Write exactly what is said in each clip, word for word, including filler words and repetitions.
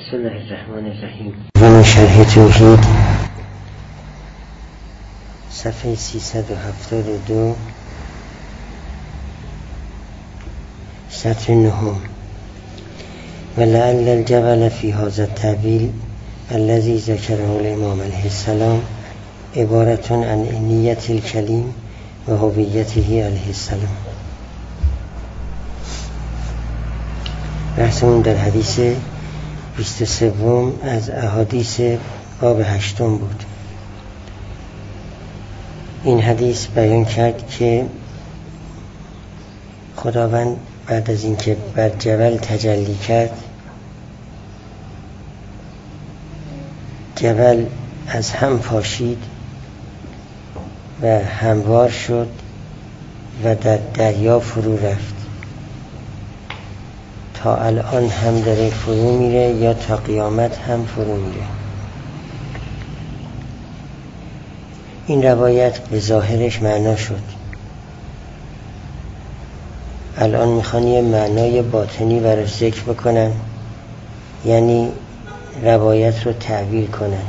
بسم الله الرحمن الرحیم. من شرح توحید صفحه سیصد و هفتاد و دو سطر نهم. ولعل الجبل في هذا التعبير الذي ذكره الامام علیه السلام عبارة عن نیت الکلیم و هویته علیه السلام. بحثمون در حدیث بیست و سوم از احادیث باب هشتم بود. این حدیث بیان کرد که خداوند بعد از اینکه بر جبل تجلی کرد، جبل از هم پاشید و هموار شد و در دریا فرو رفت. تا الان هم داره فرو میره یا تا قیامت هم فرو میره. این روایت به ظاهرش معنا شد. الان میخوان یه معنای باطنی براش ذکر بکنن، یعنی روایت رو تعبیر کنن.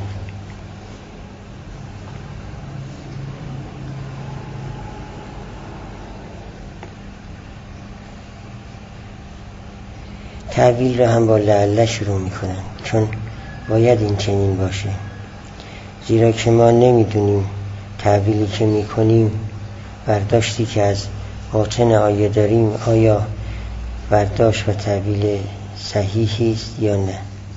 تعبیر رو هم با لعله شروع میکنن، چون باید این چنین باشه، زیرا که ما نمیدونیم تعبیری که میکنیم، برداشتی که از باطن آیه داریم، آیا برداشت و تعبیر صحیحی است یا نه.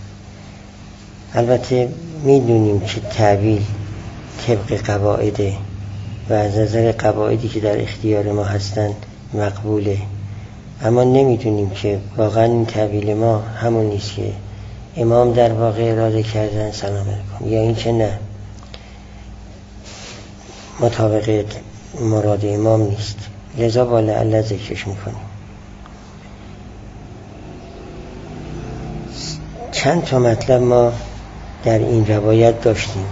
البته میدونیم که تعبیر طبق قواعده و از نظر قواعدی که در اختیار ما هستند مقبوله، اما نمیدونیم که واقعا این تعبیر ما همون نیست که امام در واقع اراده کردن سلام علیکم، یا این که نه مطابق مراد امام نیست. لذا با لعله ذکرش میکنیم. چند تا مطلب ما در این روایت داشتیم.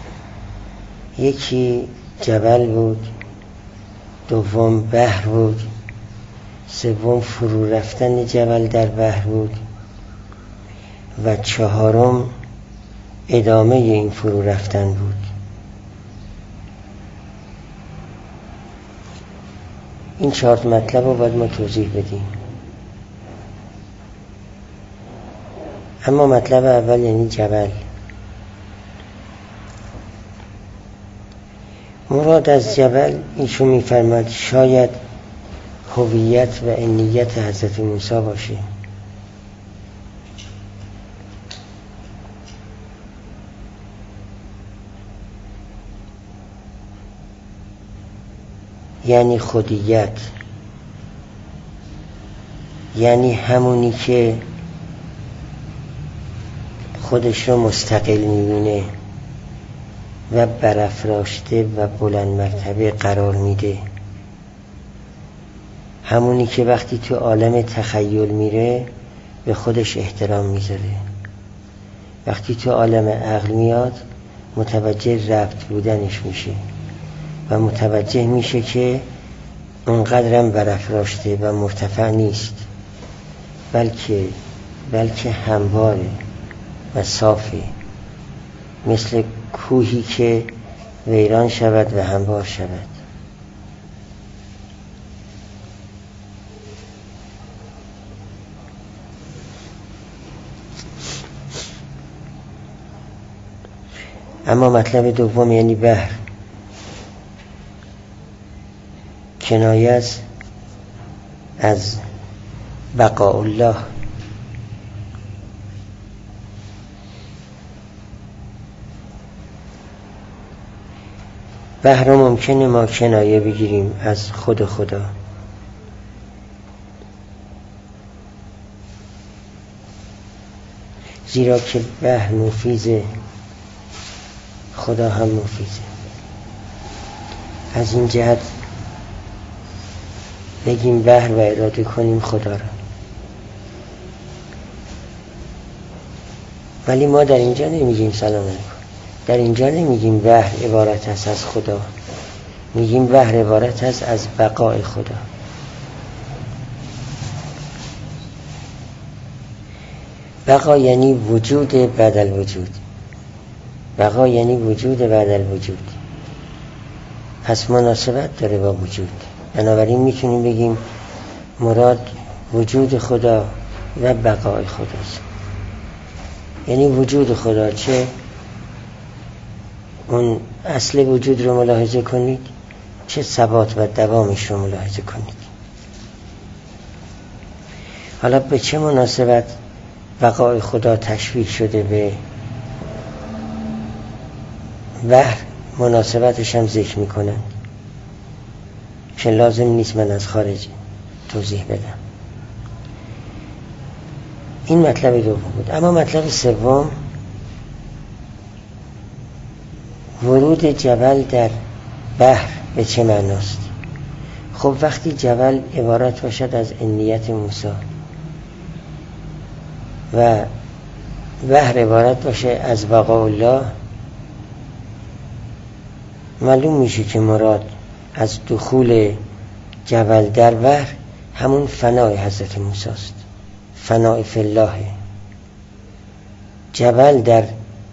یکی جبل بود، دوم بحر بود، سوم فرو رفتن جبل در بحر بود و چهارم ادامه این فرو رفتن بود. این چهار مطلب رو باید ما توضیح بدیم. اما مطلب اول یعنی جبل. مراد از جبل ایشون میفرماد شاید هویت و انیت حضرت موسی باشه. یعنی خودیت، یعنی همونی که خودش رو مستقل میبینه و برافراشته و بلند مرتبه قرار میده، همونی که وقتی تو عالم تخیل میره به خودش احترام میذاره، وقتی تو عالم عقل میاد متوجه ربط بودنش میشه و متوجه میشه که اونقدرم برافراشته و مرتفع نیست، بلکه بلکه همواره و صافه، مثل کوهی که ویران شود و هموار شود. اما مطلب دوم یعنی بحر، کنایه است از بقاء الله. بحر رو ممکنه ما کنایه بگیریم از خود خدا، زیرا که بحر مفیزه، خدا هم مفیزه. از این جهت بگیم بحر و اراده کنیم خدا را. ولی ما در اینجا نمیگیم سلام علیکم، در اینجا نمیگیم بحر عبارت است از خدا، میگیم بحر عبارت است از بقای خدا. بقا یعنی وجود بعد الوجود، بقا یعنی وجود بعد الوجود، پس مناسبت داره با وجود. بنابراین میتونیم بگیم مراد وجود خدا و بقای خداست. یعنی وجود خدا، چه اون اصل وجود رو ملاحظه کنید، چه ثبات و دوامش رو ملاحظه کنید. حالا به چه مناسبت بقای خدا تشبیه شده به بحر، مناسبتش هم ذکر میکنن که لازم نیست من از خارج توضیح بدم. این مطلب دوم بود. اما مطلب سوم، ورود جبل در بحر به چه معناست؟ خب وقتی جبل عبارت باشد از عنیت موسی و بحر عبارت باشه از بقاء الله، معلوم میشه که مراد از دخول جبل در بحر همون فنای حضرت موسی است، فنای فی الله. جبل در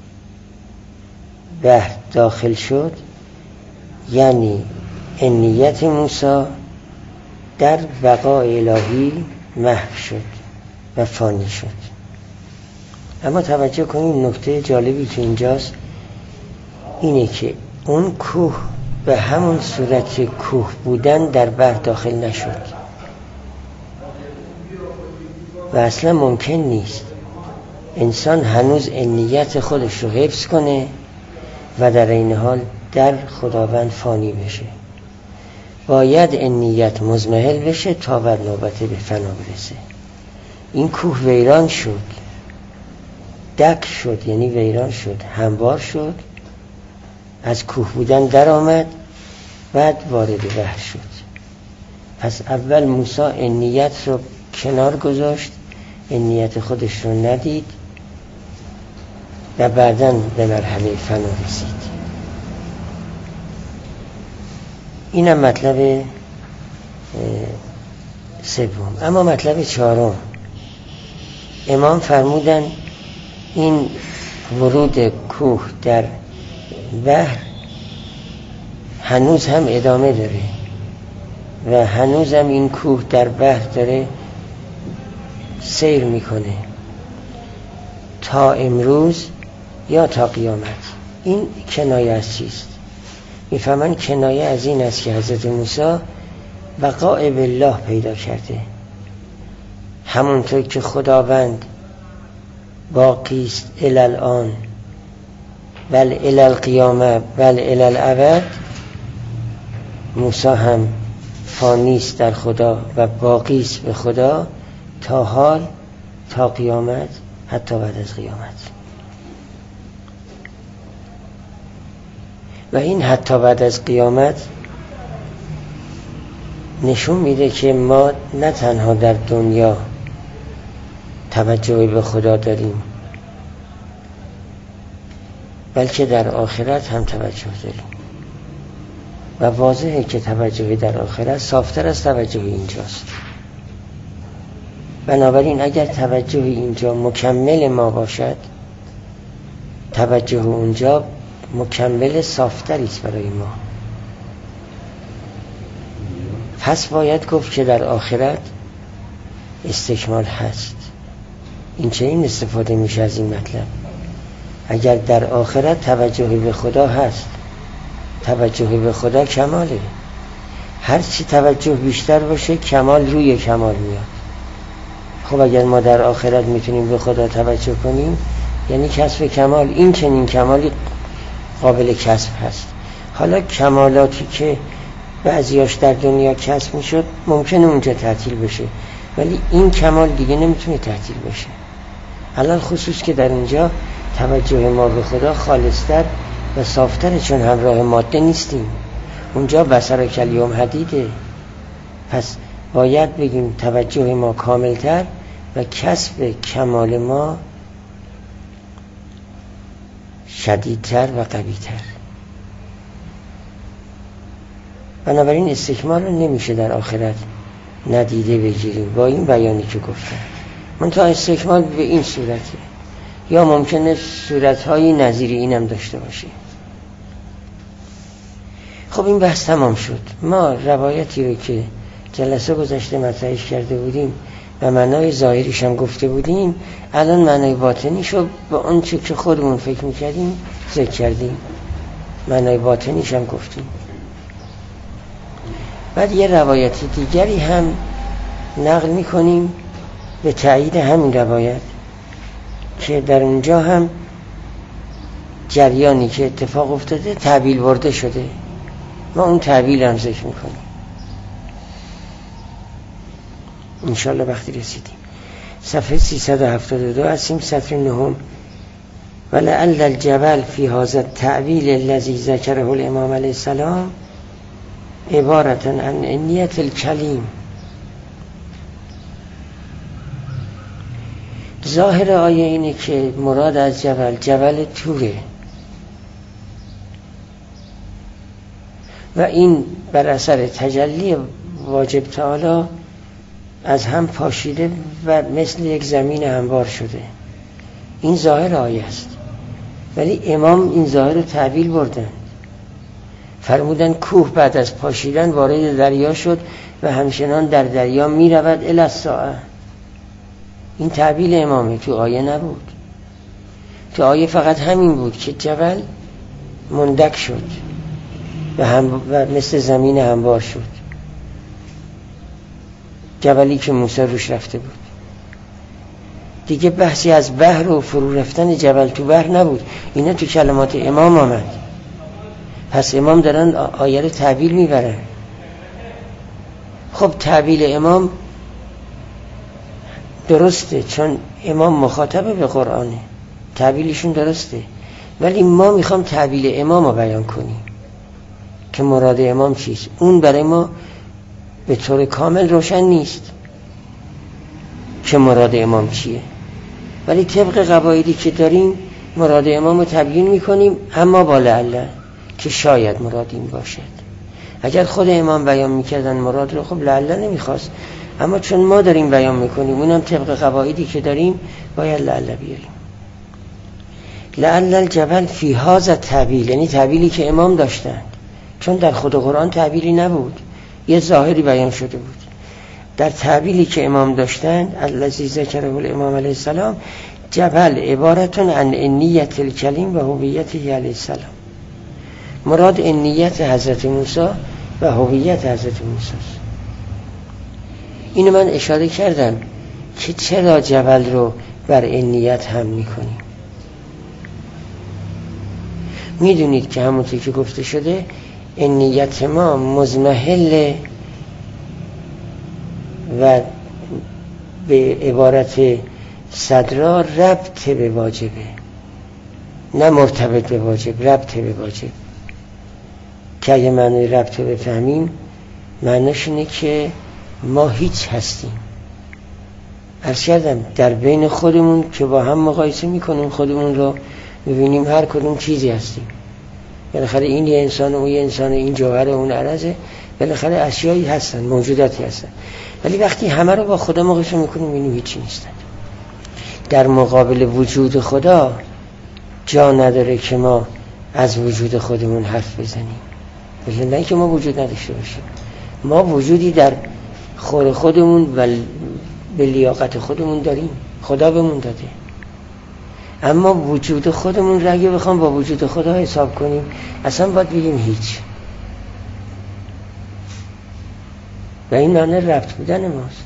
بحر داخل شد یعنی عنیت موسی در بقای الهی محو شد و فانی شد. اما توجه کنید نکته جالبی که اینجاست اینه که اون کوه به همون صورت کوه بودن در بحر داخل نشد و اصلا ممکن نیست انسان هنوز عنیت خودش رو حفظ کنه و در این حال در خداوند فانی بشه. باید عنیت مضمحل بشه تا بر نوبت به فنا برسه. این کوه ویران شد، دک شد یعنی ویران شد، هموار شد، از کوه بودن در آمد، بعد وارد بحر شد. پس اول موسی عنیت رو کنار گذاشت، عنیت خودش رو ندید و بعداً به مرحله فنا رسید. اینم مطلب سوم. اما مطلب چهارم، امام فرمودن این ورود کوه در بحر هنوز هم ادامه داره و هنوز هم این کوه در بحر داره سیر میکنه تا امروز یا تا قیامت. این کنایه از چیست؟ میفهمن کنایه از این است که حضرت موسی بقاء بالله پیدا کرده، همونطور که خداوند باقی است الی الان بل الی القیامه بل الی الابد، موسی هم فانی است در خدا و باقی است به خدا تا حال، تا قیامت، حتی بعد از قیامت. و این حتی بعد از قیامت نشون میده که ما نه تنها در دنیا توجه به خدا داریم بلکه در آخرت هم توجه داریم و واضحه که توجه در آخرت صافتر از توجه اینجاست. بنابراین اگر توجه اینجا مکمل ما باشد، توجه اونجا مکمل صافتری است برای ما. پس باید گفت که در آخرت استکمال هست. این چه این استفاده میشه از این مطلب؟ اگر در آخرت توجه به خدا هست، توجه به خدا کماله. هر چی توجه بیشتر باشه کمال روی کمال میاد. خب اگر ما در آخرت میتونیم به خدا توجه کنیم یعنی کسب کمال. این چنین کمالی قابل کسب هست. حالا کمالاتی که بعضیاش در دنیا کسب میشد ممکنه اونجا تعطیل بشه، ولی این کمال دیگه نمیتونه تعطیل بشه. الان خصوص که در اینجا توجه ما به خدا خالصتر و صافتره، چون همراه ماده نیستیم. اونجا بصر کلیوم حدیده. پس باید بگیم توجه ما کاملتر و کسب کمال ما شدیدتر و قویتر. بنابراین استکمال رو نمیشه در آخرت ندیده بگیریم با این بیانی که گفتم. منتها استکمال به این صورته، یا ممکنه صورت‌های نظیر اینم داشته باشه. خب این بحث تمام شد. ما روایتی رو که جلسه گذشته مطرحش کرده بودیم و معنای ظاهریش هم گفته بودیم، الان معنای باطنیش رو به اون چه که خودمون فکر میکردیم ذکر کردیم، معنای باطنیش هم گفتیم. بعد یه روایت دیگری هم نقل میکنیم به تایید همین روایت که در اونجا هم جریانی که اتفاق افتاده تعبیل برده شده. ما اون تعبیل هم ذکر میکنیم انشالله وقتی رسیدیم. صفحه سیصد و هفتاد و دو هستیم، سطر نهم. ولعل الجبل فی هذا التعبیل الذی ذکره الامام علیه السلام عبارة عن نیت الکلیم. ظاهر آیه اینه که مراد از جبل جبل توره و این بر اثر تجلی واجب تعالی از هم پاشیده و مثل یک زمین هموار شده. این ظاهر آیه است، ولی امام این ظاهر رو تعبیل بردن، فرمودن کوه بعد از پاشیدن وارد دریا شد و همچنان در دریا می رود الی الساعه. این تعبیل امامه، تو آیه نبود. تو آیه فقط همین بود که جبل مندک شد و, هم و مثل زمین هموار شد، جبلی که موسی روش رفته بود. دیگه بحثی از بحر و فرو رفتن جبل تو بحر نبود. اینا تو کلمات امام آمد. پس امام دارن آیه رو تعبیل میبرن. خب تعبیل امام درسته، چون امام مخاطب به قرآنه، تعبیلشون درسته، ولی ما میخوام تعبیل امام رو بیان کنیم که مراد امام چیست. اون برای ما به طور کامل روشن نیست که مراد امام چیه، ولی طبق قواعدی که داریم مراد امام رو تبیین میکنیم، اما با لعله که شاید مراد این باشد. اگر خود امام بیان میکردن مراد رو، خب لعله نمیخواست، اما چون ما داریم بیان میکنیم، اونم طبق قواعدی که داریم باید لعله بیاریم. لعل الجبل فی هذا التعبیل، یعنی تعبیلی که امام داشتن، چون در خود قرآن تعبیری نبود، یه ظاهری بیان شده بود. در تعبیلی که امام داشتن الذی ذکره الامام علیه السلام، جبل عبارتون عن نیت الکلیم و هویته علیه السلام. مراد نیت حضرت موسی و هویت حضرت موسی. اینو من اشاره کردم که چرا جبل رو بر نیت هم میکنیم. میدونید که همونطور که گفته شده نیت ما مزمحل و به عبارت صدرا ربط به واجبه، نه مرتبط به واجب، ربط به واجب. که اگه معنی ربط رو بفهمیم، معنیش اینه که ما هیچ هستیم. عرض کردم در بین خودمون که با هم مقایسه میکنیم خودمون رو، میبینیم هر کدوم چیزی هستیم. بالاخره این یه انسان و اون یه انسان، این جوهر و اون عرضه، بالاخره اشیایی هستن، موجوداتی هستن. ولی وقتی همه رو با خدا مقایسه میکنیم میبینیم هیچی نیستن. در مقابل وجود خدا جا نداره که ما از وجود خودمون حرف بزنیم، ولی نه که ما وجود نداشته باشیم. ما وجودی در خور خودمون و به لیاقت خودمون داریم، خدا بهمون داده. اما وجود خودمون را اگه بخوام با وجود خدا حساب کنیم، اصلا باید بگیم هیچ. و این معنی ربط بودن ماست.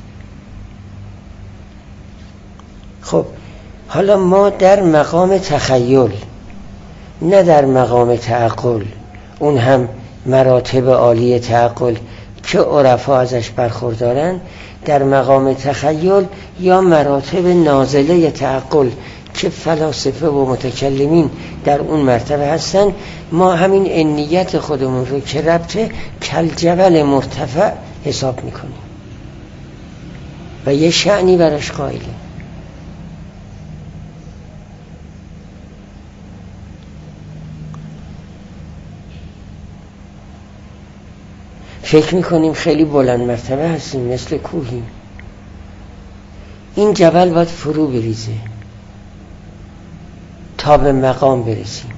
خب حالا ما در مقام تخیل، نه در مقام تعقل، اون هم مراتب عالی تعقل که عرفا ازش برخوردارن، در مقام تخیل یا مراتب نازله تعقل که فلاسفه و متکلمین در اون مرتبه هستن، ما همین نیت خودمون رو که ربط کل جبل مرتفع حساب میکنیم و یه شأنی براش قائلیم. فکر میکنیم خیلی بلند مرتبه هستیم، مثل کوهیم، این جبل باید فرو بریزه تا به مقام برسیم.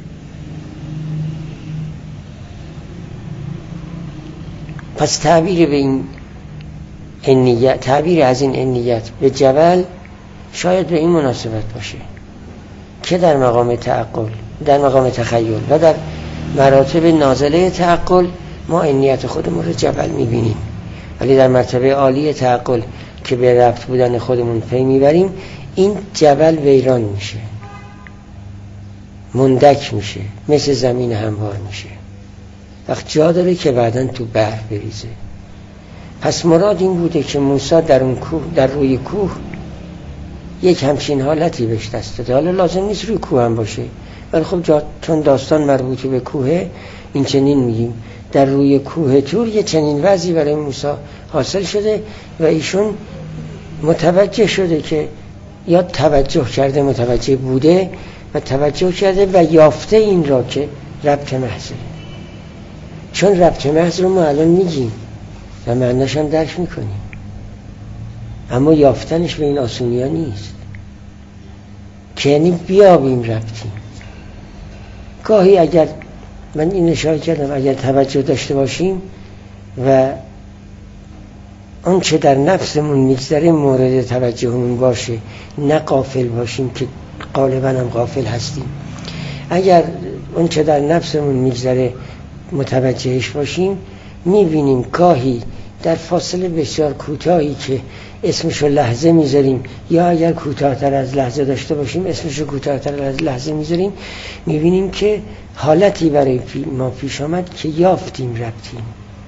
پس تعبیر به این انیت، تعبیر از این انیت به جبل شاید به این مناسبت باشه که در مقام تعقل، در مقام تخیل و در مراتب نازله تعقل ما انیت خودمون رو جبل میبینیم، ولی در مرتبه عالی تعقل که به ربط بودن خودمون پی میبریم این جبل ویران میشه، مندک میشه، مثل زمین هموار میشه، وقت جا داره که بعداً تو بحر بریزه. پس مراد این بوده که موسی در اون کوه، در روی کوه یک همچین حالتی بهش دست داده. حالا لازم نیست روی کوه هم باشه، ولی خب جا چون داستان مربوطی به کوه، این چنین میگیم در روی کوه طور یه چنین وضعی برای موسی حاصل شده و ایشون متوجه شده که یا توجه کرده، متوجه بوده و توجه کرده و یافته این را که ربط محضه. چون ربط محض رو ما الان میگیم و معناش هم درک میکنیم، اما یافتنش به این آسونی ها نیست که یعنی بیابیم ربطیم. گاهی اگر من این اشاره کردم اگر توجه داشته باشیم و اون چه در نفسمون میگذره مورد توجهمون باشه، نه غافل باشیم که غالبا هم غافل هستیم. اگر اون چه در نفسمون میگذره متوجهش باشیم، میبینیم گاهی در فاصله بسیار کوتاهی که اسمشو لحظه میذاریم، یا اگر کوتاه‌تر از لحظه داشته باشیم اسمشو کوتاه‌تر از لحظه میذاریم، میبینیم که حالتی برای ما پیش آمد که یافتیم ربطیم،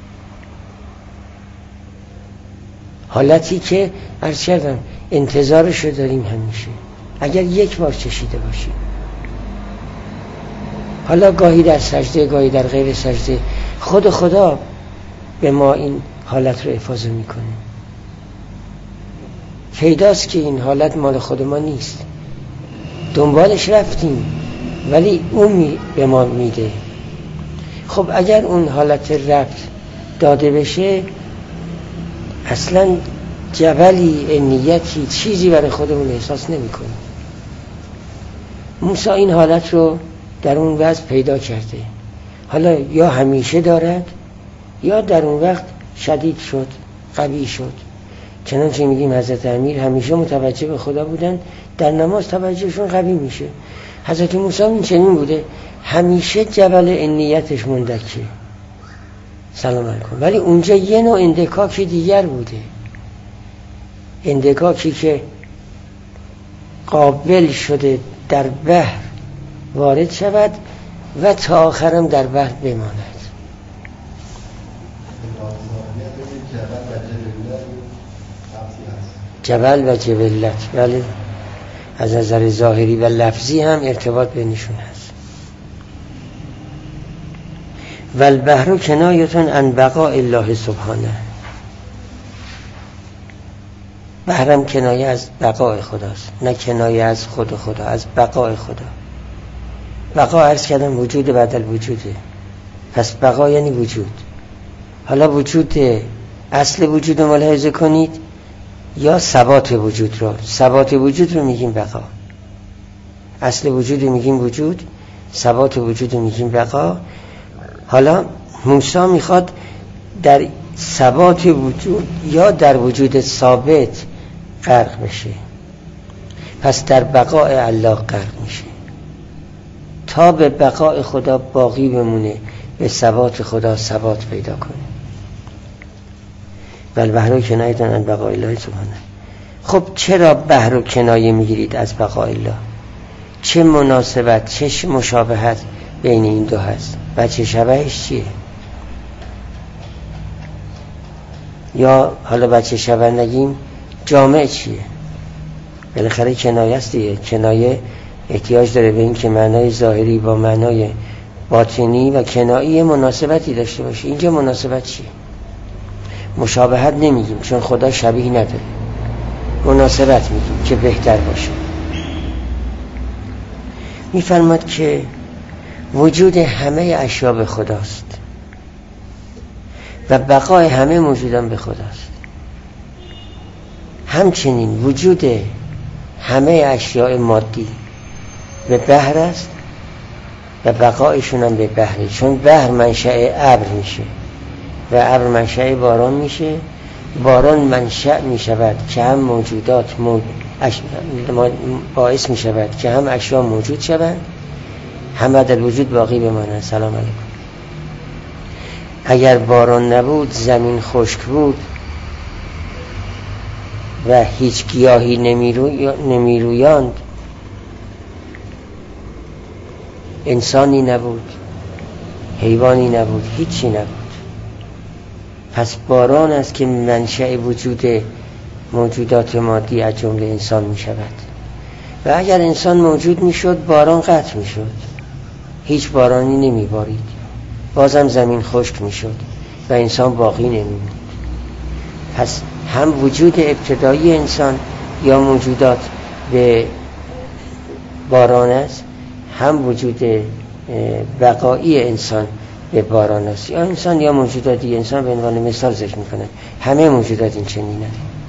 حالتی که عرض کردم انتظارشو داریم همیشه اگر یک بار چشیده باشیم. حالا گاهی در سجده، گاهی در غیر سجده، خود خدا به ما این حالت رو افاضه میکنه. پیداست که این حالت مال خود ما نیست، دنبالش رفتیم ولی اون می به ما میده. خب اگر اون حالت ربط داده بشه، اصلا جبلی، انیتی، چیزی برای خودمون احساس نمی کنیم. موسی این حالت رو در اون وقت پیدا کرده، حالا یا همیشه دارد یا در اون وقت شدید شد، قوی شد. چنانچه میگیم حضرت امیر همیشه متوجه به خدا بودن، در نماز توجهشون قوی میشه. حضرت موسی این چنین بوده، همیشه جبل انیتش مندکه، سلام علیکم، ولی اونجا یه نوع اندکاکی دیگر بوده، اندکاکی که قابل شده در بحر وارد شود و تا آخرم در بحر بماند. جبل و جبلت، بله، از نظر ظاهری و لفظی هم ارتباط بینشون هست. و البحر کنایتون عن بقاء الله سبحانه، بحرم کنایه از بقاء خداست، نه کنایه از خود خدا، از بقاء خدا. بقا عرض کردم وجود بعد الوجوده، پس بقا یعنی وجود. حالا وجود اصل وجود رو ملاحظه کنید یا ثبات وجود رو. ثبات وجود رو میگیم بقا، اصل وجود رو میگیم وجود، ثبات وجود رو میگیم بقا. حالا موسی میخواد در ثبات وجود یا در وجود ثابت غرق بشه، پس در بقاء الله غرق میشه تا به بقاء خدا باقی بمونه، به ثبات خدا ثبات پیدا کنه. بل بحر کنایه عن بقاء الله سبحانه. خب چرا بحر و کنایه میگیرید از بقاء الله؟ چه مناسبت، چه مشابهت بین این دو هست؟ بچه شبهش چیه؟ یا حالا بچه شبه نگیم، جامع چیه؟ بالاخره کنایه است دیگه. کنایه احتیاج داره به این که معنای ظاهری با معنای باطنی و کنایی مناسبتی داشته باشه. اینجا مناسبت چیه؟ مشابهت نمیگیم چون خدا شبیه نداره، مناسبت میگیم که بهتر باشه. میفرماد که وجود همه اشیا به خداست و بقای همه موجودان به خداست. همچنین وجود همه اشیاء مادی به بحر است و بقایشون هم به بحره، چون بحر منشأ ابر میشه و ابر منشأ باران میشه، باران منشأ میشود که هم موجودات موج... اش... باعث میشود که هم اشیاء موجود شوند، هم عدد وجود باقی بمانند. سلام علیکم. اگر باران نبود، زمین خشک بود و هیچ گیاهی نمیروی... نمیرویاند، انسانی نبود، حیوانی نبود، هیچی نبود. پس باران است که منشأ وجود موجودات مادی از جمله انسان می شود و اگر انسان موجود می شد باران قطع می شد، هیچ بارانی نمی بارید، بازم زمین خشک می شد و انسان باقی نمی بود. پس هم وجود ابتدایی انسان یا موجودات به باران است، هم وجود بقایی انسان به باران است. یا انسان یا موجودات دیگه، انسان به عنوان مثال ذکر میکنه، همه موجودات این چنینه.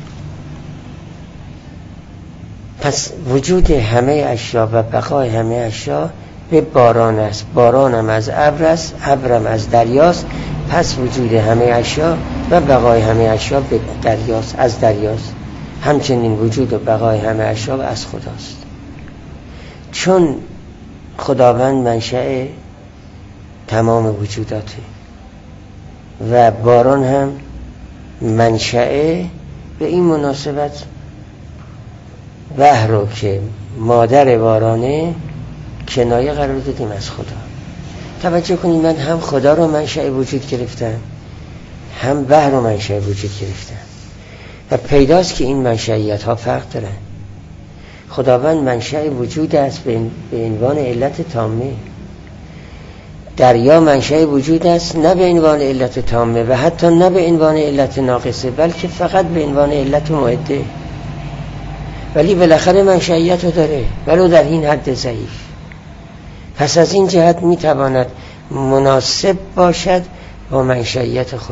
پس وجود همه اشیا و بقای همه اشیا به باران است. باران هم از ابر است، ابر هم از دریاست. پس وجود همه اشیا و بقای همه اشیا به دریاست، از دریاست. همچنین وجود و بقای همه اشیا از خداست، چون خداوند منشأ تمام وجوداته و باران هم منشأ. به این مناسبت بحر رو که مادر بارانه کنایه قرار دادیم از خدا. توجه کنید، من هم خدا رو منشأ وجود گرفتم، هم بحر رو منشأ وجود گرفتم و پیداست که این منشأیت ها فرق دارن. خداوند منشأ وجود است به عنوان علت تامه، دریا منشأ وجود است نه به عنوان علت تامه و حتی نه به عنوان علت ناقصه، بلکه فقط به عنوان علت معده، ولی بالاخره منشأیت رو داره ولو در این حد ضعیف. پس از این جهت میتواند مناسب باشد با منشأیت خدا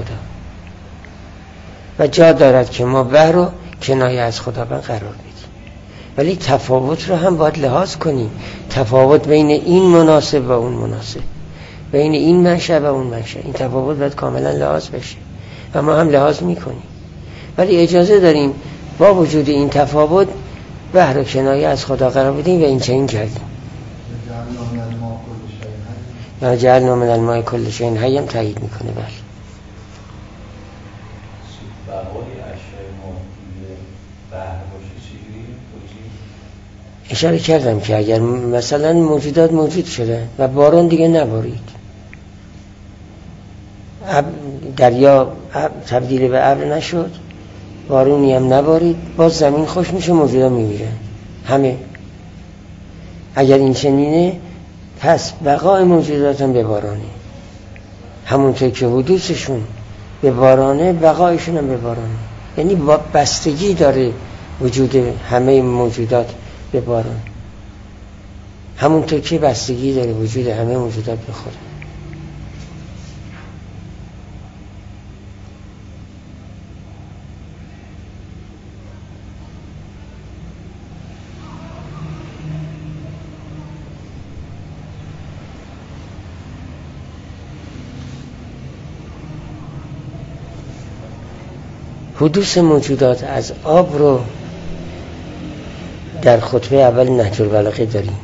و جا دارد که ما بحر رو کنایه از خداوند قرار بدیم. ولی تفاوت رو هم باید لحاظ کنیم، تفاوت بین این مناسب و اون مناسب، بین این منشأ و اون منشأ، این تفاوت باید کاملا لحاظ بشه و ما هم لحاظ میکنیم. ولی اجازه داریم با وجود این تفاوت بحر و کنایه از خدا قرار بدیم و این چنین کردیم. یا جعلنا من الماء کل شیء حی هم تایید میکنه. بله اشاره کردم که اگر مثلا موجودات موجود شده و باران دیگه نبارید، دریا تبدیل به ابر نشد، بارونی هم نبارید، باز زمین خوش میشه، موجودات میمیرن همه. اگر این چنینه پس بقای موجودات هم به بارانه، همونطور که حدوثشون به بارانه بقایشون هم به بارانه. یعنی با بستگی داره وجود همه موجودات به باران، همونطور که بستگی داره وجود همه موجودات به خدا. حدوث موجودات از آب رو در خطبه اول نهج البلاغه داریم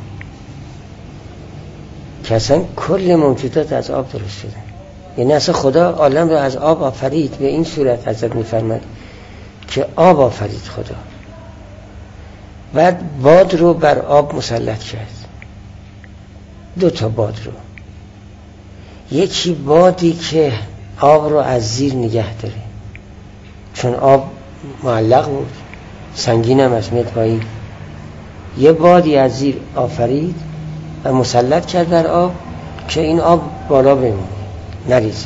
که اصلا کل موجودات از آب درست شده. یعنی اصلا خدا عالم رو از آب آفرید. به این صورت حضرت می‌فرماد که آب آفرید خدا، بعد باد رو بر آب مسلط کرد، دو تا باد رو، یکی بادی که آب رو از زیر نگه داره چون آب معلق بود، سنگین هم از متبایی، یه بادی از زیر آفرید و مسلط کرد بر آب که این آب بالا بمونه نریزه.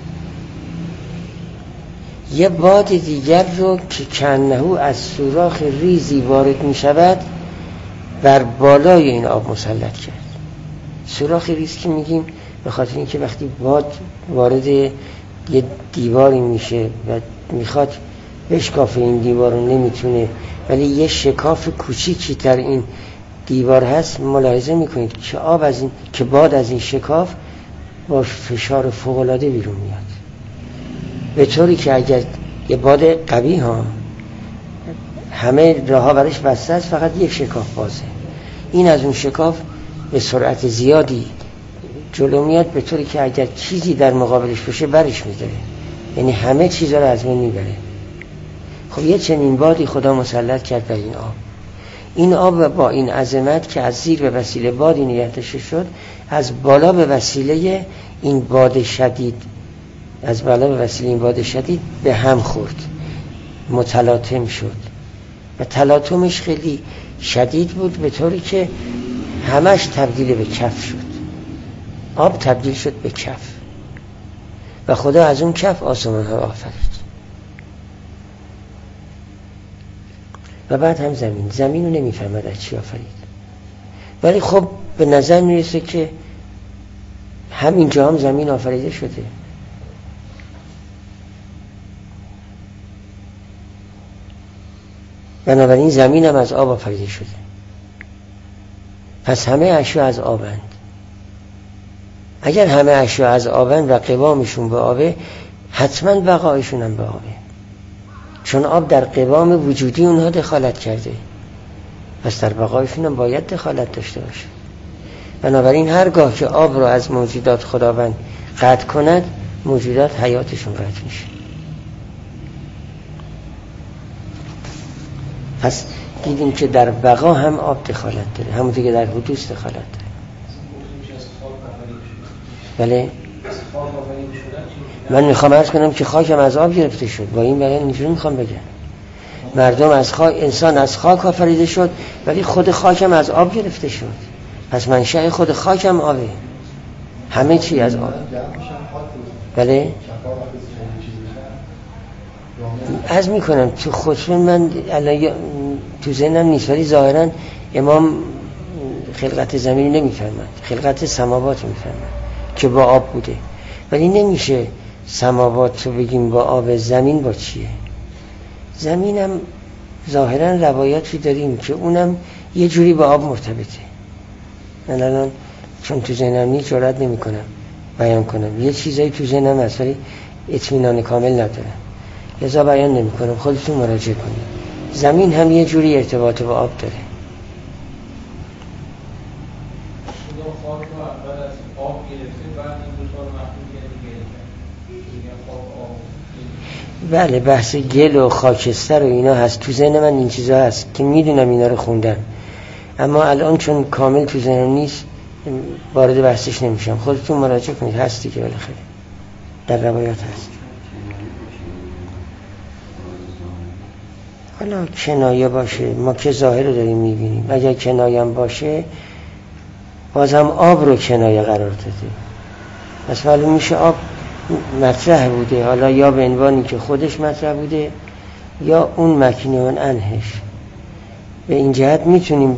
یه باد دیگر رو که کنهو از سوراخ ریزی وارد می شود بر بالای این آب مسلط کرد. سوراخ ریز که میگیم به خاطر اینکه وقتی باد وارد یه دیواری میشه و میخواد بشکافه این دیوار رو نمیتونه، ولی یه شکاف کوچیکی در این دیوار هست، ملاحظه میکنید که آب از این که باد از این شکاف با فشار فوق‌العاده بیرون میاد، به طوری که اگر یه باد قوی ها همه راه ها برش بسته است، فقط یک شکاف بازه، این از اون شکاف به سرعت زیادی جلو میاد، به طوری که اگر چیزی در مقابلش بشه برش میداره، یعنی همه چیزا رو از بین میبره. خب یه چنین بادی خدا مسلط کرد بر این آب. این آب با این عظمت که از زیر به وسیله بادی نگه داشته شد، از بالا به وسیله این باد شدید از بالا به وسیله این باد شدید به هم خورد، متلاطم شد و تلاطمش خیلی شدید بود، به طوری که همش تبدیل به کف شد. آب تبدیل شد به کف و خدا از اون کف آسمان ها آفرید و بعد هم زمین. زمین رو نمیفهمد از چی آفرید، ولی خب به نظر میرسه که همینجا هم زمین آفریده شده. بنابراین زمین هم از آب آفریده شده، پس همه اشیا از آبند. اگر همه اشیا از آبند و قوامشون به آبه، حتما بقایشون هم به آبه، چون آب در قوام وجودی اونها دخالت کرده، پس در بقایشون هم باید دخالت داشته باشه. بنابراین هرگاه که آب رو از موجودات خداوند قطع کند، موجودات حیاتشون قطع میشه. پس دیدیم که در بقا هم آب دخالت داره، همونطور که در حدوث دخالت داره. بله، من میخوام عرض کنم که خاکم از آب گرفته شد. با این بیان اینجوری میخوام بگم مردم از خاک، انسان از خاک آفریده شد، ولی خود خاکم از آب گرفته شد. پس منشأ خود خاکم آبه، همه چی از آب. بله، عرض میکنم تو خودشون من تو ذهنم نیست، ولی ظاهرا امام خلقت زمین نمیفهمد، خلقت سماوات میفهمد که با آب بوده، ولی نمیشه سماوات رو بگیم با آب، زمین با چیه؟ زمینم ظاهرا روایاتی داریم که اونم یه جوری با آب مرتبطه. من الان چون تو ذهنم نیست جرئت نمی کنم بیان کنم، یه چیزایی تو ذهنم هست ولی اطمینان کامل ندارم، لذا بیان نمی کنم، خودتون مراجعه کنید. زمین هم یه جوری ارتباط با آب داره. بله، بحث گل و خاکستر و اینا هست تو ذهن من، این چیزا هست که میدونم اینا رو خوندم، اما الان چون کامل تو ذهنم نیست وارد بحثش نمیشم. خودتون مراجعه کنید، هستی که بالاخره در روایات هست. حالا کنایه باشه، ما که ظاهر رو داریم میبینیم، اگر کنایه هم باشه بازم آب رو کنایه قرار داده، پس معلوم میشه آب مطرح بوده، حالا یا به عنوانی که خودش مطرح بوده یا اون مکنون انهش. به این جهت میتونیم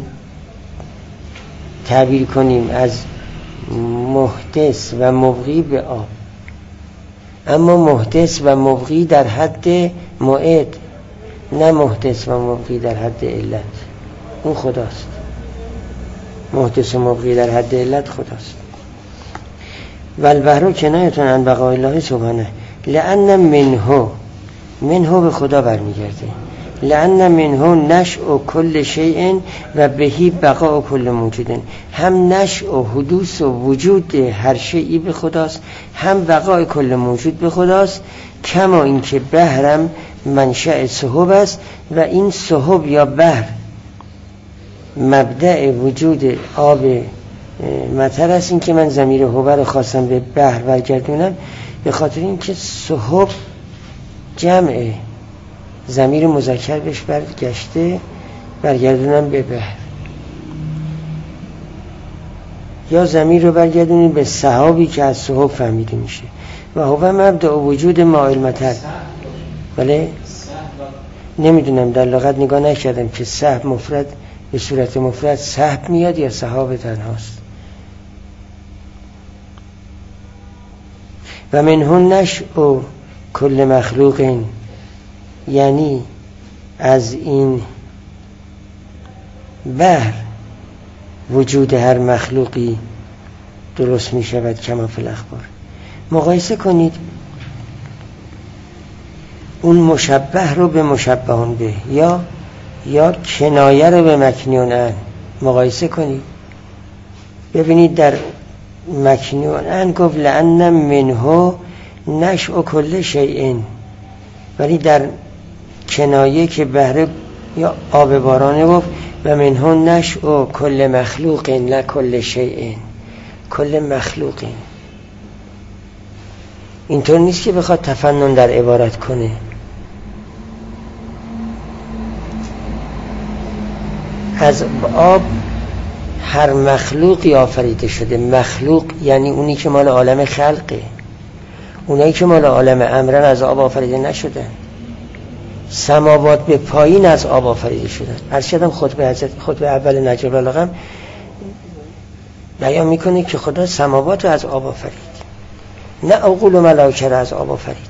تعبیر کنیم از محدث و مبغی به آب، اما محدث و مبغی در حد موعد، نه محدث و مبغی در حد علت. اون خداست. محدث و مبغی در حد علت خداست. والبحر کنایتون عن بقاء الله سبحانه لأن منه، منه به خدا برمیگرده، لأن منه نشأ کل شیء و بهی بقاء کل موجود. هم نشأ و حدوث و وجود هر شیئی به خداست، هم بقاء کل موجود به خداست. کما اینکه بحرم منشأ سحب است و این سحب یا بحر مبدأ وجود آب مطر است. این که من ضمیر حبر رو خواستم به بحر برگردونم به خاطر این که سحب جمعه، ضمیر مذکر بهش برگشته، برگردونم به بحر، یا ضمیر رو برگردونیم به سحابی که از سحب فهمیده میشه و هو مبدأ وجود ماء المطر. بله، نمیدونم در لغت نگاه نکردم که سحب مفرد به صورت مفرد سحب میاد یا سحاب تنهاست. و منه نشأ کل مخلوق یعنی از این بحر وجود هر مخلوقی درست می شود کما فی الاخبار. مقایسه کنید اون مشبه رو به مشبهون به یا یا کنایه رو به مکنون ان مقایسه کنید. ببینید در مکنون ان گفت لأن منه نشأ کل شیء، ولی در کنایه که بهره یا آب بارانه گفت و منه نشأ کل مخلوق نه کل شیء، کل مخلوق. اینطور نیست که بخواد تفنن در عبارت کنه. از آب هر مخلوقی آفریده شده. مخلوق یعنی اونی که مال عالم خلقه، اونایی که مال عالم امرن از آب آفریده نشدن. سماوات به پایین از آب آفریده شدن. ارشدم خطبه حضرت خطبه اول نجف البلاغه بیان میکنه که خدا سماوات رو از آب آفرید، نه عقول و ملائکه رو از آب آفرید.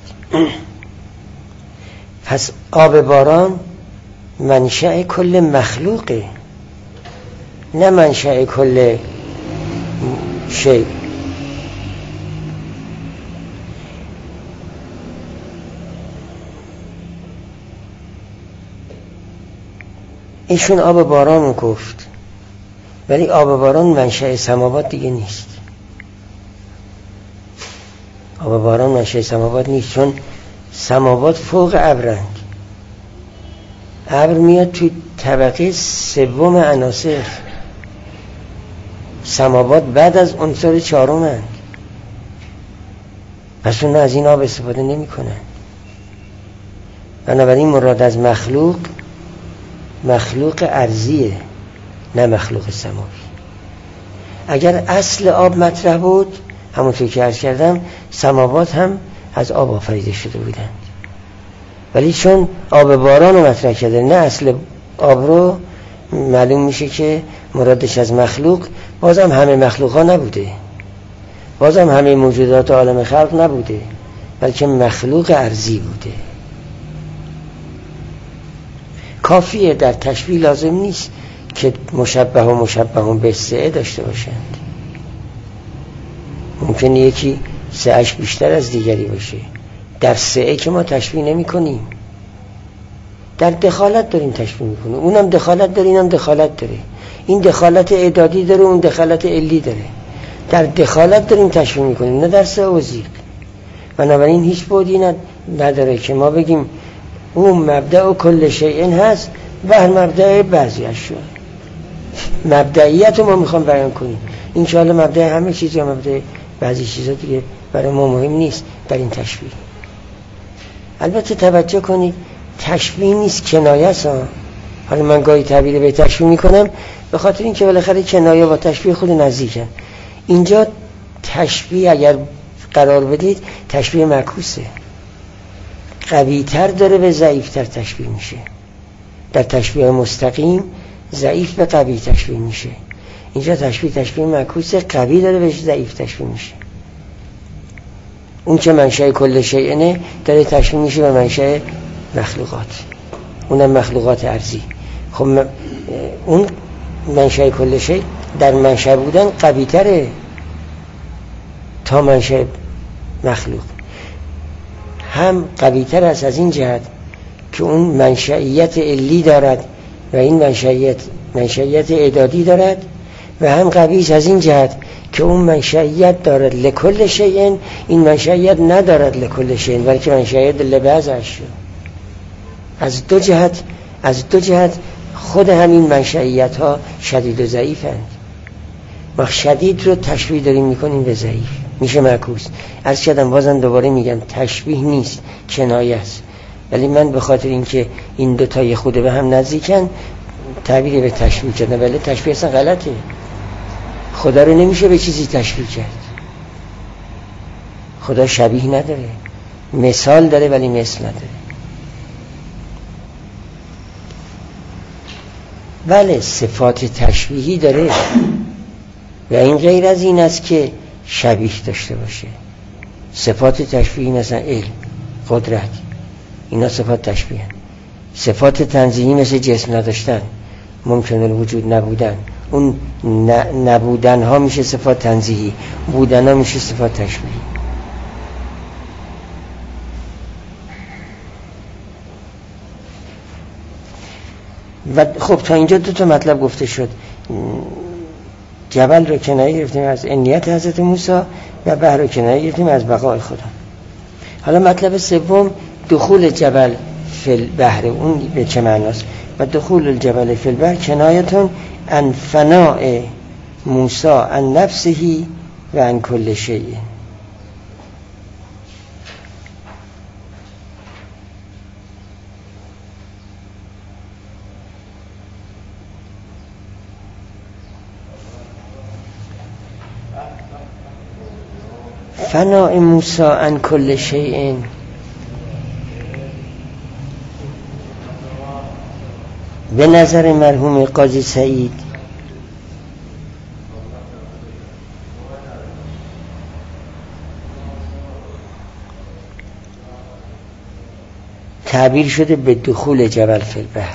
پس آب باران منشأ کل مخلوقه، نه منشأ کل شیء. ایشون آب باران رو گفت، ولی آب باران منشأ سماوات دیگه نیست. آب باران منشأ سماوات نیست، چون سماوات فوق ابرند. ابر میاد توی طبقه سوم عناصر، سماوات بعد از عنصر چهارمند. پس اون از این آب استفاده نمی کنن. بنابراین مراد از مخلوق مخلوق ارضیه، نه مخلوق سماوی. اگر اصل آب مطرح بود، همونطور که عرض کردم، سماوات هم از آب آفریده شده بودند. ولی چون آب باران رو مطرح کرده، نه اصل آب رو، معلوم میشه که مرادش از مخلوق بازم همه مخلوق ها نبوده، بازم همه موجودات عالم خلق نبوده، بلکه مخلوق ارضی بوده. کافیه در تشبیه لازم نیست که مشبه و مشبهون به سعه داشته باشند. ممکنه یکی سعهش بیشتر از دیگری باشه. در سعه که ما تشبیه نمی کنیم، در دخالت داریم تشبیه می کنیم. اونم دخالت داره، اینم دخالت داره. این دخالت اعدادی داره، اون دخالت علی داره. در دخالت داریم تشبیه می کنیم، نه در سعه و ضیق. بنابراین هیچ بودی نداره که ما بگیم اون مبدأ و کل شیء هست و مبدأ بعضی اشیاء. مبدئیت رو ما میخوام بیان کنیم. این که حالا مبدأ همه چیز یا مبدأ بعضی چیزا دیگه برای ما مهم نیست در این تشبیه. البته توجه کنید تشبیه نیست، کنایه است. حالا من گاهی تعبیر به تشبیه میکنم به خاطر اینکه بالاخره کنایه با تشبیه خود نزدیکن. اینجا تشبیه اگر قرار بدید تشبیه معکوسه، قوی تر داره به ضعیف تر تشبیه میشه. در تشبیه مستقیم ضعیف به قوی تشبیه میشه. اینجا تشبیه تشبیه معکوسه، قوی داره به ضعیف تشبیه میشه. اون که منشأ کل شیء داره تشبیه میشه به منشأ مخلوقات، اونم مخلوقات ارضی. خب اون منشأ کل شیء در منشأ بودن قوی تره تا منشأ مخلوق. هم قوی تر است از این جهت که اون منشأیت علی دارد و این منشأیت منشأیت اعدادی دارد، و هم قوی است از این جهت که اون منشأیت دارد لکل شیء، این منشأیت ندارد لکل شیء بلکه منشأیت لبعض اشیاء. از دو جهت از دو جهت خود همین منشأیت ها شدید و ضعیفند. ما شدید رو تشبیه داریم میکنیم به ضعیف، میشه معکوس. از شدم بازم دوباره میگم تشبیه نیست، کنایه است. ولی من به خاطر اینکه این دو تای خود به هم نزدیکن تعبیری به تشبیه کردم، ولی تشبیه اصلا غلطه. خدا رو نمیشه به چیزی تشبیه کرد. خدا شبیه نداره، مثال داره ولی مثل نداره. بله صفات تشبیهی داره و این غیر از این است که شبیه داشته باشه. صفات تشبیهی مثلا علم، قدرت، اینا صفات تشبیه. صفات تنزیهی مثل جسم نداشتن، ممکن الوجود نبودن، اون نبودن ها میشه صفات تنزیهی، بودن ها میشه صفات تشبیهی. و خب تا اینجا دو تا مطلب گفته شد. جبل رو کنایه گرفتیم از انیت حضرت موسی و بحر رو کنایه گرفتیم از بقای خدا. حالا مطلب سوم دخول جبل فی البحر، اون به چه معناست؟ و دخول الجبل فی البحر کنایتون عن فناء موسی عن نفسه و عن کل شیء. فناء موسی عن کل شیء به نظر مرحوم قاضی سعید تعبیر شده به دخول جبل فی البحر،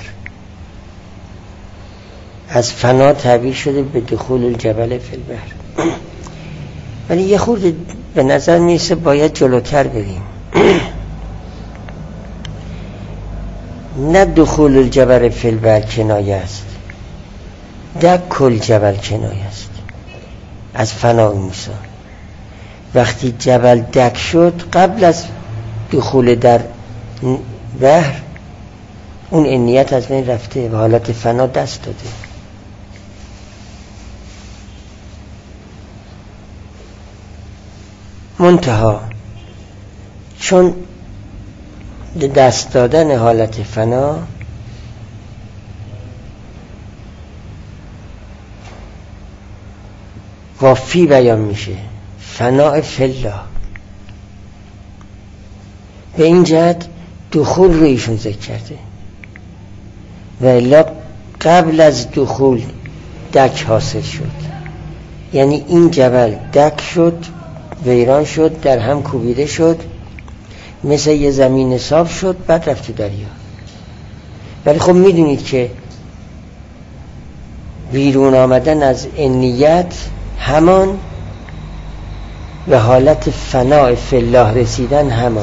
از فنا تعبیر شده به دخول الجبل فی البحر. ولی یه خورده به نظر میسه باید جلوتر بریم. نه دخول الجبل فی البحر کنایه است، دک الجبل کنایه است از فنای موسی. وقتی جبل دک شد قبل از دخول در بحر اون انیت از بین رفته و حالت فنا دست داده. منتها چون دست دادن حالت فنا وافی بیان میشه، فناء فی الله، به این جهت دخول رو ایشون ذکر کرده. و الا قبل از دخول دک حاصل شد، یعنی این جبل دک شد، ویران شد، در هم کوبیده شد، مثل یه زمین صاف شد، بعد رفت تو دریا. ولی خب میدونید که بیرون آمدن از انیت همان و حالت فناء فی الله رسیدن همان.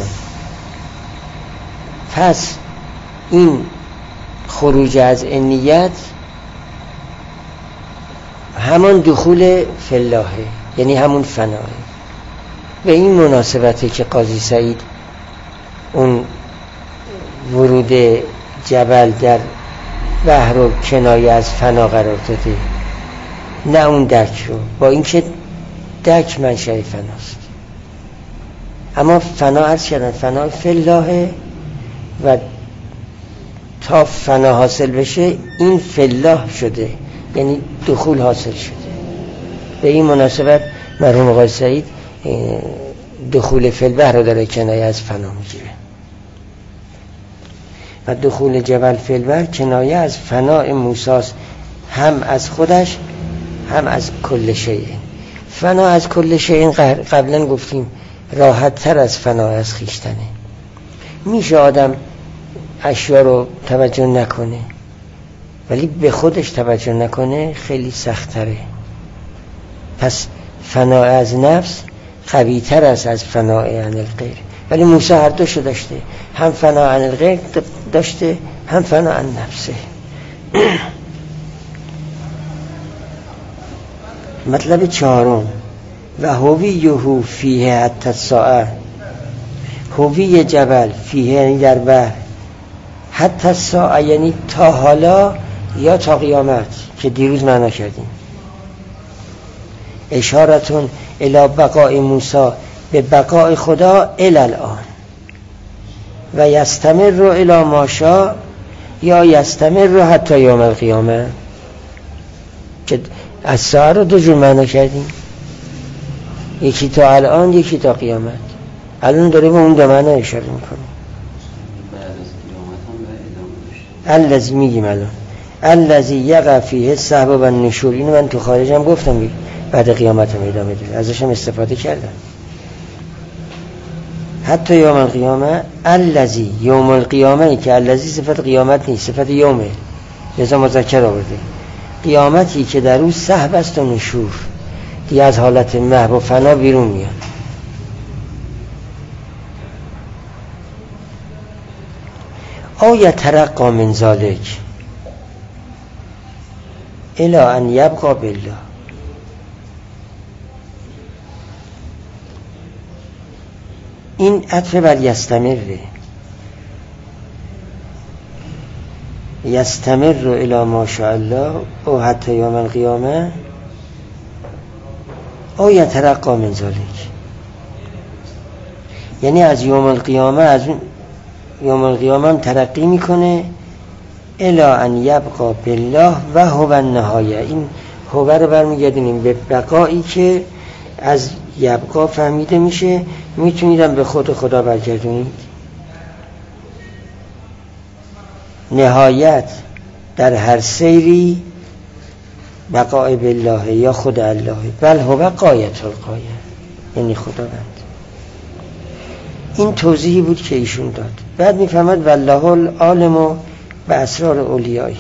پس این خروج از انیت همان دخول فی الله، یعنی همون فناء. به این مناسبته که قاضی سعید اون ورود جبل در بحر و کنایه از فنا قرار داده، نه اون دک رو، با اینکه دک منشأ فناست. اما فنا عرض کردن فنا فی الله و تا فنا حاصل بشه این فی الله شده، یعنی دخول حاصل شده. به این مناسبت مرحوم قاضی سعید دخول فی البحر رو داره کنایه از فنا میگیره و دخول جبل فی البحر کنایه از فناء موسی، هم از خودش هم از کل شیء. فنا از کل شیء قبلا گفتیم راحت تر از فنا از خیشتنه. میشه آدم اشیا رو توجه نکنه ولی به خودش توجه نکنه خیلی سخت تره. پس فنا از نفس قوی تر است از فنا عن الغیر. ولی موسی هر دوشو داشته، هم فنا عن الغیر داشته هم فنا عن نفسه. مطلب چهارم و هویه فیه حتی الساعه، هوی جبل فیه یعنی در بحر، حتی الساعه یعنی تا حالا یا تا قیامت که دیروز معنا کردیم. اشارتون الی بقاء موسی، به بقاء خدا الی الان، و یستمر رو الی ما شاء یا یستمر رو حتی یوم القیامه، که از ساعه رو دو جور معنا کردیم، یکی تا الان یکی تا قیامت. الان داره به اون دو معنا اشاره میکنه. الذی میگیم الان الذی یقع فیه السحب و النشور، اینو من تو خارجم گفتم بعد قیامت هم ادامه داره، ازش هم استفاده کردم. حتی یوم القیامه الذی، یوم القیامه ای که الذی صفت قیامت نیست، صفت یومه، لذا مذکر آورده. قیامتی که در او سحب است و نشور، دیگه از حالت محو و فنا بیرون میاد. او یترقی من ذلک الی ان یبقی بالله. این عطف بر یستمره، یستمر الی ما شاء الله او حتی یوم القیامه او یترقی من ذلک، یعنی از یوم القیامه، از یوم القیامه هم ترقی میکنه الی ان یبقی بالله و هو النهایه. این هو رو برمیگردونیم به بقایی که از یبقا فهمیده میشه، میتونیدم به خود خدا برگردونید. نهایت در هر سیری بقای بالله یا خود الله، بل هو قایت القایه، یعنی خداوند. این توضیحی بود که ایشون داد. بعد میفهمد والله العالم به اسرار اولیایی.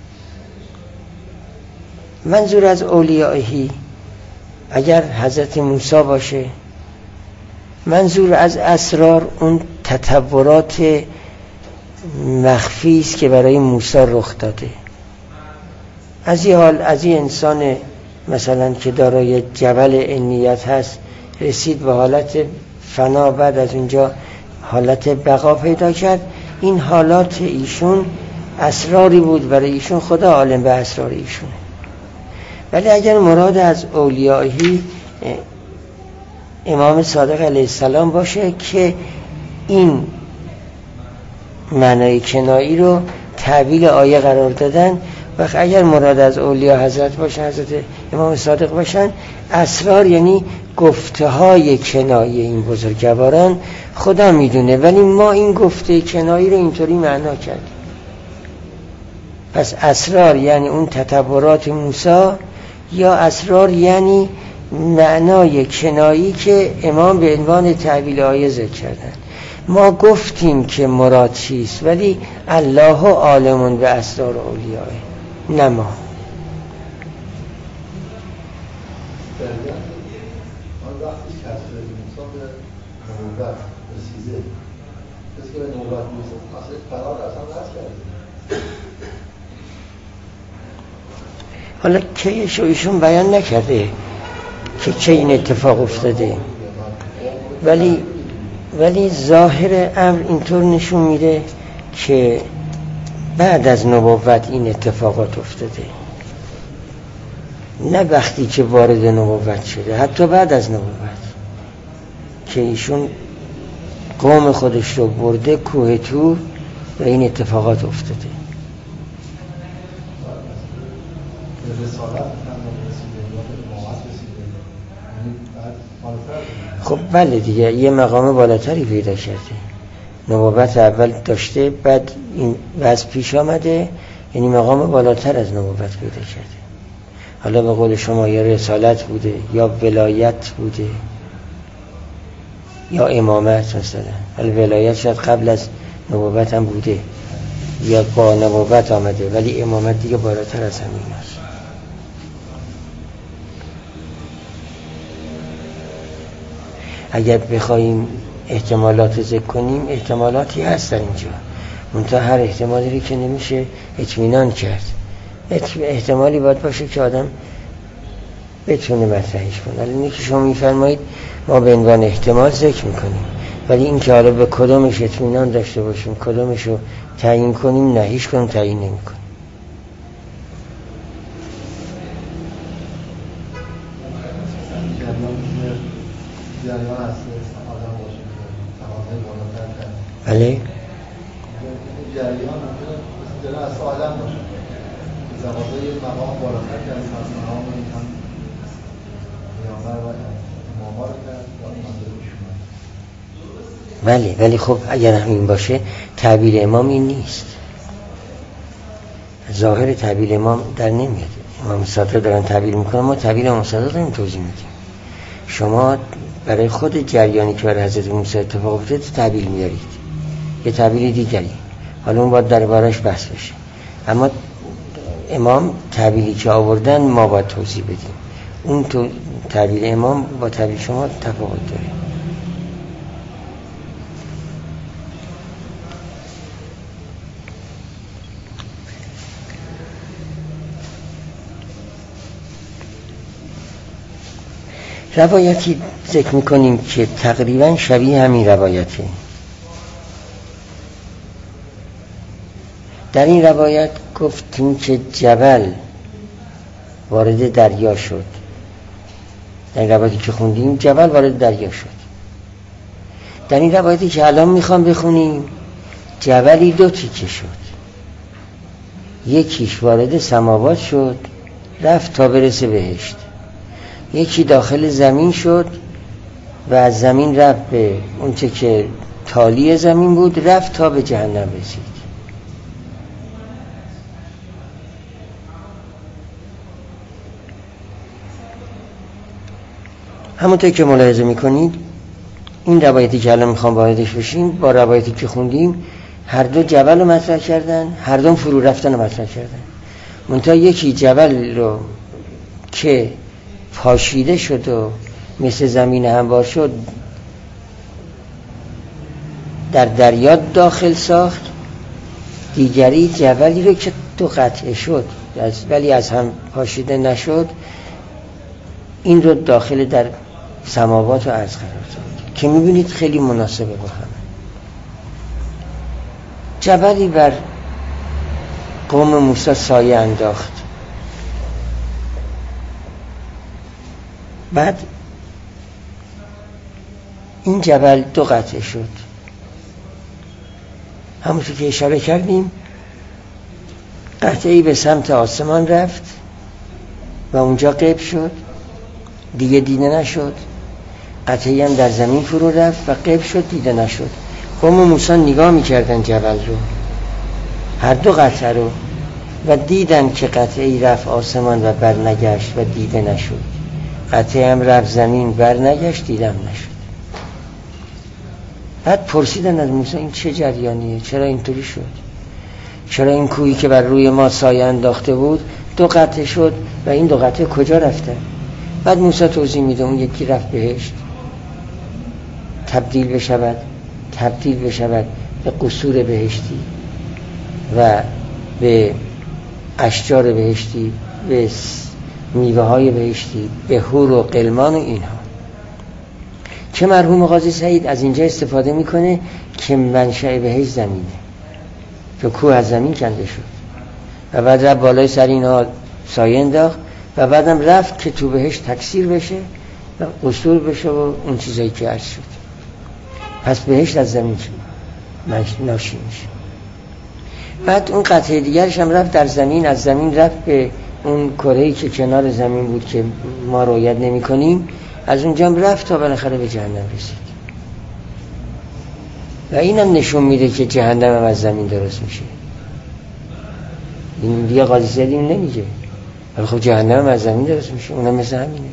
منظور از اولیایی اگر حضرت موسی باشه، منظور از اسرار اون تطورات مخفی است که برای موسی رخ داده. از این حال از این انسان مثلا که دارای جبل انیت هست رسید به حالت فنا، بعد از اونجا حالت بقا پیدا کرد، این حالات ایشون اسراری بود برای ایشون، خدا عالم به اسرار ایشونه. ولی اگر مراد از اولیایی امام صادق علیه السلام باشه که این معنای کنایی رو تعبیل آیه قرار دادن، و اگر مراد از اولیاء حضرت باشن، حضرت امام صادق باشن، اسرار یعنی گفته های کنایی این بزرگواران خدا میدونه، ولی ما این گفته کنایی رو اینطوری معنا کردیم. پس اسرار یعنی اون تطورات موسی، یا اسرار یعنی معنای کنایی که امام به عنوان تعبیل آیه ذکر کردن. ما گفتیم که مراد چیست، ولی الله عالمون به اسرار اولیاء، نه ما. حالا که ایشون بیان نکرده که چه این اتفاق افتاده، ولی ولی ظاهر امر اینطور نشون میده که بعد از نبوت این اتفاقات افتاده، نه وقتی که وارد نبوت شده، حتی بعد از نبوت که ایشون قوم خودش رو برده کوه طور و این اتفاقات افتاده. خب بله دیگه، یه مقام بالاتری پیدا کرده. نبوت اول داشته، بعد این وضع پیش آمده، یعنی مقام بالاتر از نبوت پیدا کرده. حالا به قول شما یا رسالت بوده، یا ولایت بوده، یا امامت مثلا. حالا ولایت شاید قبل از نبوت هم بوده یا با نبوت آمده، ولی امامت دیگه بالاتر از همین است. اگر بخوایم احتمالات ذکر کنیم، احتمالاتی هست در اینجا، منتها هر احتمالی که نمیشه اطمینان کرد. احتمالی باید باشه که آدم بتونه مطرحش کنه. ولی اینکه که شما میفرمایید ما به عنوان احتمال ذکر میکنیم، ولی این که حالا به کدومش اطمینان داشته باشیم، کدومش رو تعیین کنیم، نه، هیچ کدوم تعیین نمیکنیم. بله بله ولی خب اگر همین باشه تعبیر امام این نیست. ظاهر تعبیر امام در نمیاد. امام صادق دارن تعبیر میکنن، ما تعبیر امام صادق داریم توضیح میدیم. شما برای خود جریانی که برای حضرت موسی اتفاق افتاد تعبیر میارید، یه تعبیر دیگری، حالا اون باید دربارش بحث بشه. اما امام تعبیری که آوردن ما باید توضیح بدیم. اون تو تعبیر امام با تعبیر شما تفاوت داره. روایتی ذکر میکنیم که تقریبا شبیه همین روایته. در این روایت گفتیم که جبل وارد دریا شد. در این روایتی که خوندیم جبل وارد دریا شد. در این روایتی که الان میخوام بخونیم جبلی دو تیکه شد. یکیش وارد سماوات شد رفت تا برسه بهشت، یکی داخل زمین شد و از زمین رفت به اون چه که تالی زمین بود، رفت تا به جهنم رسید. همونطور که ملاحظه میکنید این روایتی که الان میخوام واردش بشیم با روایتی که خوندیم هر دو جبل رو مطرح کردن، هر دو فرو رفتن رو مطرح کردن. منتها یکی جبل رو که پاشیده شد و مثل زمین هموار شد در دریا داخل ساخت، دیگری جبلی رو که دو قطعه شد ولی از هم پاشیده نشد، این رو داخل در سماوات و عرض قرار داد که میبینید خیلی مناسبه با هم. جبلی بر قوم موسی سایه انداخت، بعد این جبل دو قطعه شد. همونطور که اشاره کردیم قطعه‌ای به سمت آسمان رفت و اونجا غیب شد، دیگه دیده نشد. قطعه‌ای هم در زمین فرو رفت و غیب شد، دیده نشد. قوم موسی نگاه می‌کردن جبل رو، هر دو قطعه رو، و دیدن که قطعه‌ای رفت آسمان و برنگشت و دیده نشد، قطعه هم رفت زمین برنگشت دیدم نشد. بعد پرسیدن از موسی این چه جریانیه، چرا اینطوری شد، چرا این کوهی که بر روی ما سایه انداخته بود دو قطعه شد و این دو قطعه کجا رفتن؟ بعد موسی توضیح میده اون یکی رفت بهشت تبدیل بشود تبدیل بشود به قصور بهشتی و به اشجار بهشتی، به میوه های بهشتی، به حور و قلمان و اینها. که مرحوم قاضی سعید از اینجا استفاده میکنه که منشأ بهشت زمینه، که کوه از زمین کنده شد و بعد رفت بالای سر اینها سایه انداخت و بعدم رفت که تو بهشت تکثیر بشه و قصور بشه و اون چیزایی که عرض شد. پس بهشت از زمین ناشی میشه. بعد اون قطعه دیگرش هم رفت در زمین، از زمین رفت به اون کره‌ای که کنار زمین بود که ما رؤیت نمی کنیم، از اونجا هم رفت تا بالاخره به جهنم رسید. و اینم نشون میده که جهنم هم از زمین درست میشه. این دیگه قاضی سعید این نمیگه، ولی خب جهنم هم از زمین درست میشه، اونم مثل همینه.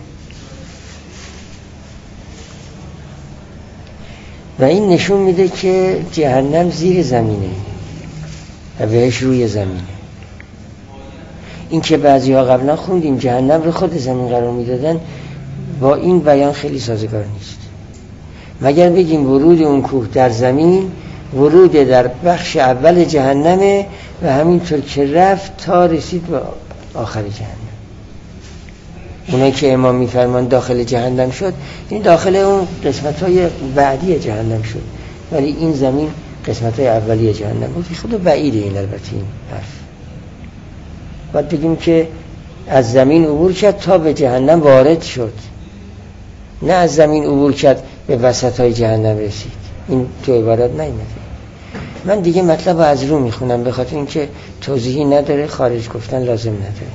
و این نشون میده که جهنم زیر زمینه و بهش روی زمینه. این که بعضی ها قبلا خوندیم جهنم رو خود زمین قرار میدادن، با این بیان خیلی سازگار نیست. مگر بگیم ورود اون کوه در زمین ورود در بخش اول جهنمه و همینطور که رفت تا رسید به آخر جهنم. اونایی که امام میفرمان داخل جهنم شد، این داخل اون قسمت های بعدی جهنم شد، ولی این زمین قسمت های اولی جهنم بود. خود بعیده این البته این حرف. باید بگیم که از زمین عبور کرد تا به جهنم وارد شد، نه از زمین عبور کرد به وسط های جهنم رسید. این تو عبارت نیامده. من دیگه مطلب از رو میخونم به خاطر اینکه توضیحی نداره، خارج گفتن لازم نداره.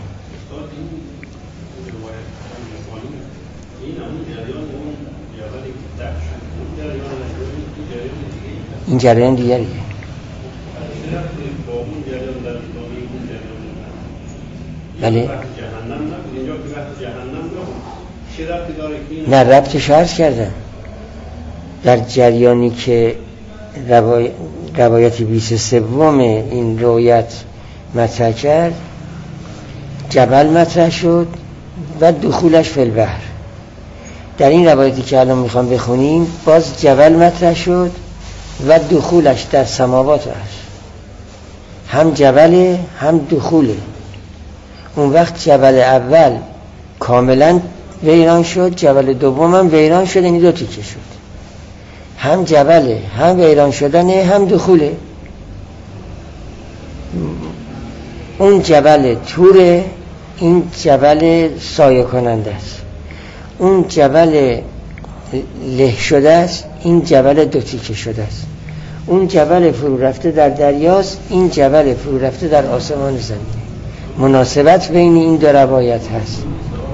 این جریان دیگریه. بله نه ربطش عرض کردم. در جریانی که روای... روایت بیست و سوم این روایت مطرح کرد، جبل مطرح شد و دخولش فی البحر. در این روایتی که الان میخوام بخونیم باز جبل مطرح شد و دخولش در سماوات است. هم جبل هم دخوله. اون وقت جبل اول کاملا ویران شد، جبل دوم هم ویران شد، یعنی دو تیکه شد. هم جبله، هم ویران شدنه، هم دخوله. اون جبل توره، این جبل سایه کننده است. اون جبل له شده است، این جبل دو تیکه شده است. اون جبل فرو رفته در دریاست، این جبل فرو رفته در آسمان زمین. مناسبت بین این دو روایت هست.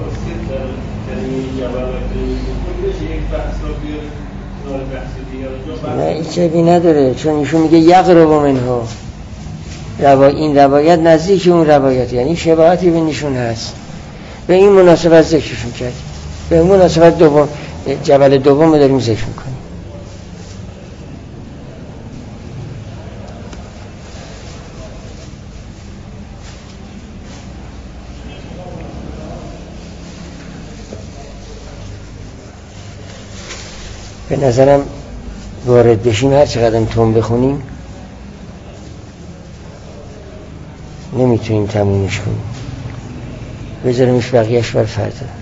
نه ایچه بی نداره، چون ایشون میگه یقرب منها. روا... این روایت نزدیک اون روایت، یعنی شباهتی بینشون هست. به این مناسبت ذکرشون کرد. به این مناسبت دوم جبل دوم داریم ذکر میکنیم. به نظرم وارد بشیم هر چقدر تون بخونیم نمیتونیم تمومش کنیم، بذاریمش بقیهش بر فردا.